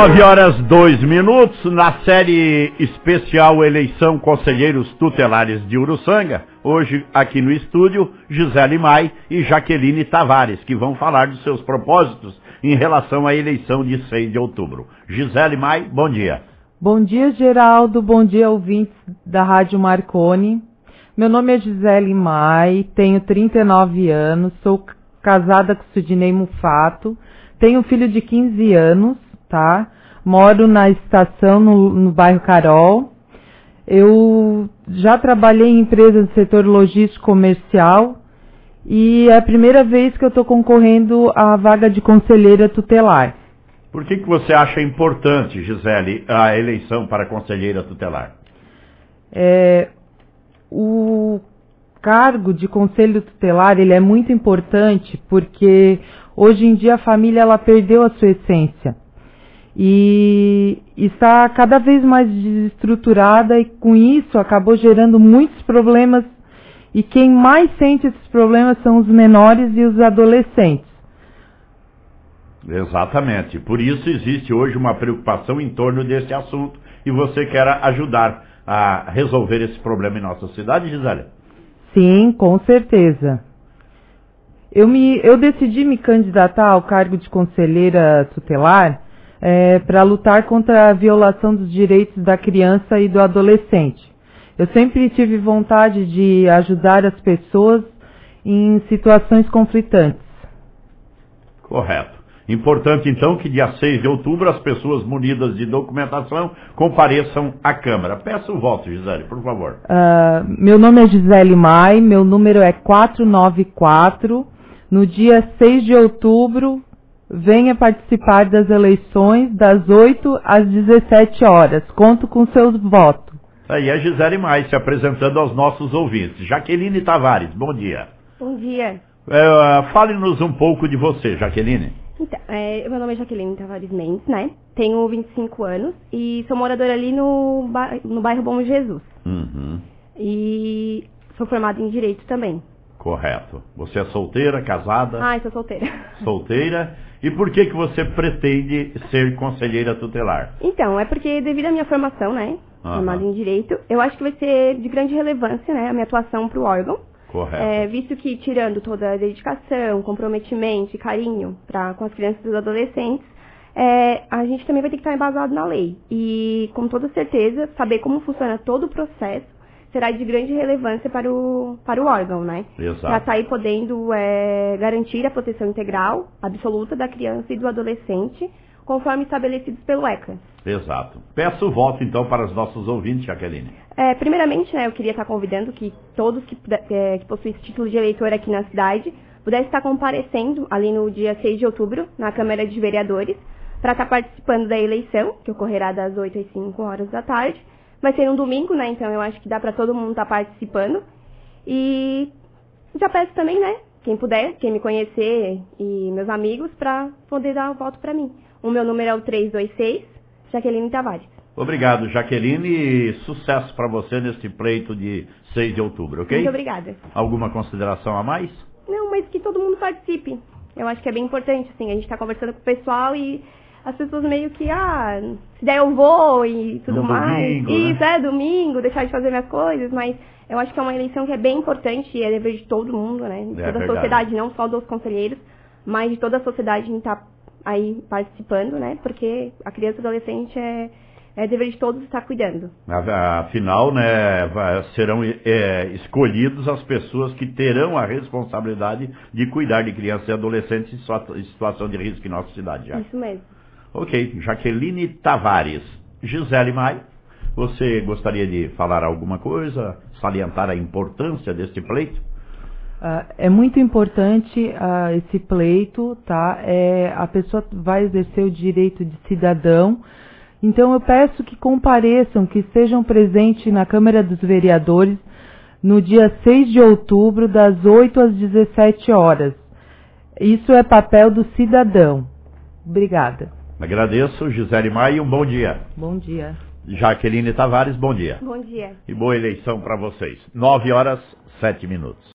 9h02, na série especial Eleição Conselheiros Tutelares de Uruçanga, hoje aqui no estúdio, Gisele Mai e Jaqueline Tavares, que vão falar dos seus propósitos em relação à eleição de 6 de outubro. Gisele Mai, bom dia. Bom dia, Geraldo, bom dia, ouvintes da Rádio Marconi. Meu nome é Gisele Mai, tenho 39 anos, sou casada com Sidney Mufato, tenho um filho de 15 anos, tá? Moro na estação, no bairro Carol. Eu já trabalhei em empresas do setor logístico comercial e é a primeira vez que eu estou concorrendo à vaga de conselheira tutelar. Por que você acha importante, Gisele, a eleição para conselheira tutelar? O cargo de conselho tutelar, ele é muito importante porque hoje em dia a família ela perdeu a sua essência e está cada vez mais desestruturada e com isso acabou gerando muitos problemas e quem mais sente esses problemas são os menores e os adolescentes. Exatamente, por isso existe hoje uma preocupação em torno desse assunto e você quer ajudar a resolver esse problema em nossa cidade, Gisele? Sim, com certeza. Eu decidi me candidatar ao cargo de conselheira tutelar para lutar contra a violação dos direitos da criança e do adolescente. Eu sempre tive vontade de ajudar as pessoas em situações conflitantes. Correto. Importante, então, que dia 6 de outubro as pessoas munidas de documentação compareçam à Câmara. Peço o voto, Gisele, por favor. Meu nome é Gisele Mai, meu número é 494. No dia 6 de outubro, venha participar das eleições das 8 às 17 horas. Conto com seus votos. Aí a Gisele Mai se apresentando aos nossos ouvintes. Jaqueline Tavares, bom dia. Bom dia. Fale-nos um pouco de você, Jaqueline. Então, meu nome é Jaqueline Tavares Mendes, né? Tenho 25 anos e sou moradora ali no bairro Bom Jesus. Uhum. E sou formada em Direito também. Correto. Você é solteira, casada? Sou solteira. Solteira. E por que você pretende ser conselheira tutelar? Então, é porque devido à minha formação, né? Formada em Direito, eu acho que vai ser de grande relevância, né? A minha atuação para o órgão. Correto. Visto que, tirando toda a dedicação, comprometimento e carinho com as crianças e os adolescentes, a gente também vai ter que estar embasado na lei. E, com toda certeza, saber como funciona todo o processo será de grande relevância para o órgão, né? Exato. Para estar aí podendo garantir a proteção integral, absoluta da criança e do adolescente, conforme estabelecidos pelo ECA. Exato. Peço o voto, então, para os nossos ouvintes, Jaqueline. Primeiramente, né, eu queria estar convidando que todos que possuem esse título de eleitor aqui na cidade pudessem estar comparecendo ali no dia 6 de outubro, na Câmara de Vereadores, para estar participando da eleição, que ocorrerá das 8 às 5 horas da tarde. Vai ser um domingo, né, então eu acho que dá para todo mundo estar participando. E já peço também, né, quem puder, quem me conhecer e meus amigos, para poder dar o voto para mim. O meu número é o 326, Jaqueline Tavares. Obrigado, Jaqueline, e sucesso para você neste pleito de 6 de outubro, ok? Muito obrigada. Alguma consideração a mais? Não, mas que todo mundo participe. Eu acho que é bem importante, assim, a gente tá conversando com o pessoal e as pessoas meio que, se der eu vou e tudo mais. Domingo, Isso, né? Domingo, deixar de fazer minhas coisas, mas eu acho que é uma eleição que é bem importante e é dever de todo mundo, né? De toda a sociedade, não só dos conselheiros, mas de toda a sociedade em estar aí participando, né? Porque a criança e o adolescente é dever de todos estar cuidando. Afinal, né, serão escolhidos as pessoas que terão a responsabilidade de cuidar de crianças e adolescentes em situação de risco em nossa cidade. Já. Isso mesmo. Ok, Jaqueline Tavares. Gisele Mai, você gostaria de falar alguma coisa, salientar a importância deste pleito? É muito importante esse pleito, tá? A pessoa vai exercer o direito de cidadão. Então eu peço que compareçam, que estejam presentes na Câmara dos Vereadores no dia 6 de outubro, das 8 às 17 horas. Isso é papel do cidadão. Obrigada. Agradeço, Gisele Mai, e um bom dia. Bom dia. Jaqueline Tavares, bom dia. Bom dia. E boa eleição para vocês. 9h07.